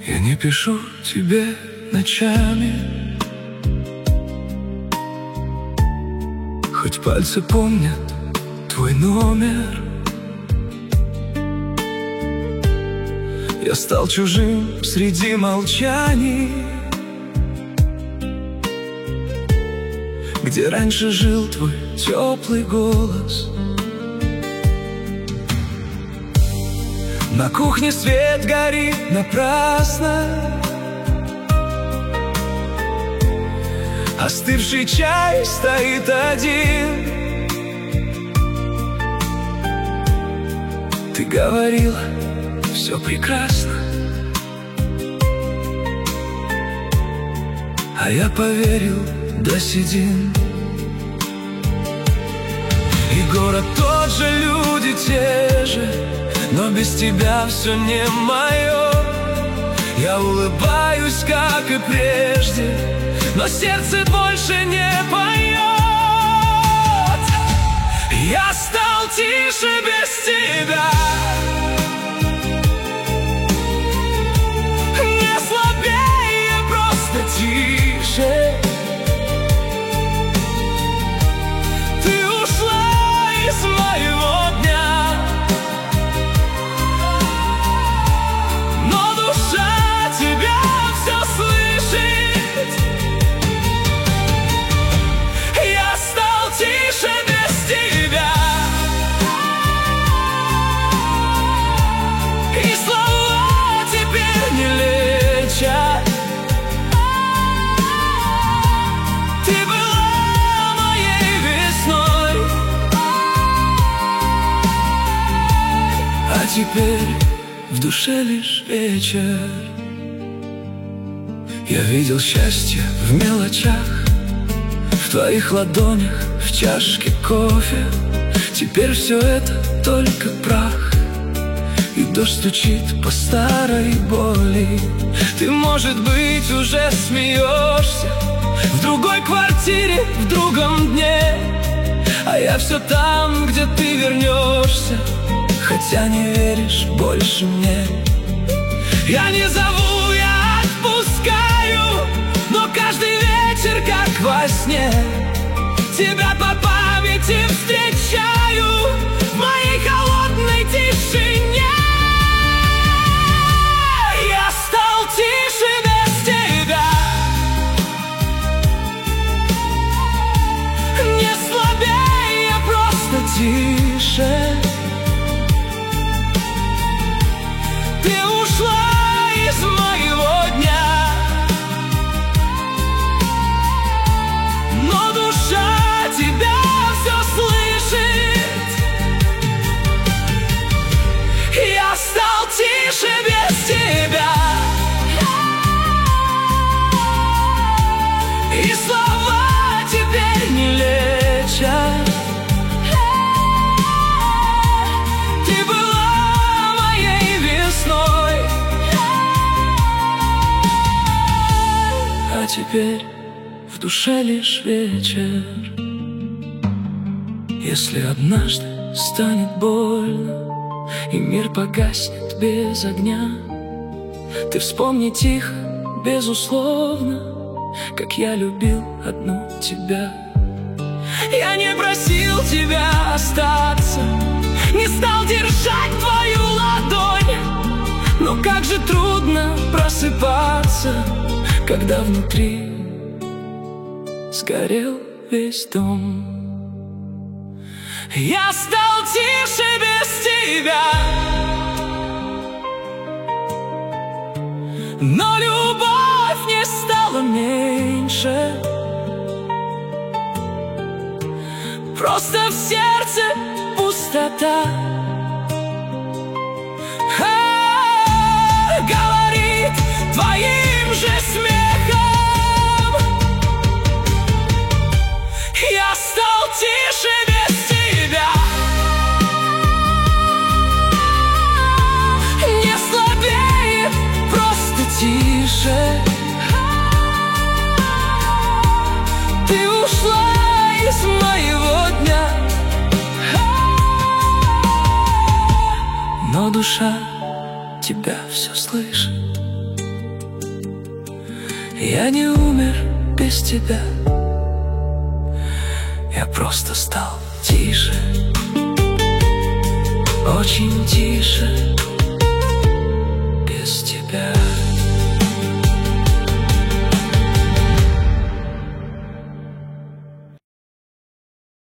Я не пишу тебе ночами, хоть пальцы помнят твой номер. Я стал чужим среди молчаний, где раньше жил твой теплый голос. На кухне свет горит напрасно, остывший чай стоит один. Ты говорила, все прекрасно, а я поверил до седин. И город тот же, люди те же, но без тебя все не мое. Я улыбаюсь, как и прежде, но сердце больше не поет. Я стал тише без тебя, не слабее, просто тише. Ты ушла из моего дня, но душа тебя все слышит. Я стал тише без тебя, и слова теперь не лечат. Ты была моей весной, а теперь в душе лишь вечер. Я видел счастье в мелочах, в твоих ладонях, в чашке кофе. Теперь все это только прах, и дождь стучит по старой боли. Ты, может быть, уже смеешься в другой квартире, в другом дне, а я все там, где ты вернешься, хотя не веришь больше мне. Я не зову, я отпускаю, но каждый вечер, как во сне, тебя по памяти встречаю в моей холодной тишине. Я стал тише без тебя, не слабее, просто тише. Ты ушла из моего дня, но душа тебя все слышит. Я стал тише без тебя, и слова теперь не лечат. Ты была моей весной, а теперь в душе лишь вечер. Если однажды станет больно и мир погаснет без огня, ты вспомни тихо, безусловно, как я любил одну тебя. Я не просил тебя остаться, не стал держать твою ладонь, но как же трудно просыпаться, когда внутри сгорел весь дом. Я стал тише без тебя, но любовь не стала меньше. Просто в сердце пустота. Говорит твоим же смехом. Я стал тише без тебя, не слабее, просто тише. Ты ушла из моего дня, но душа тебя все слышит. Я не умер без тебя, я просто стал тише, очень тише.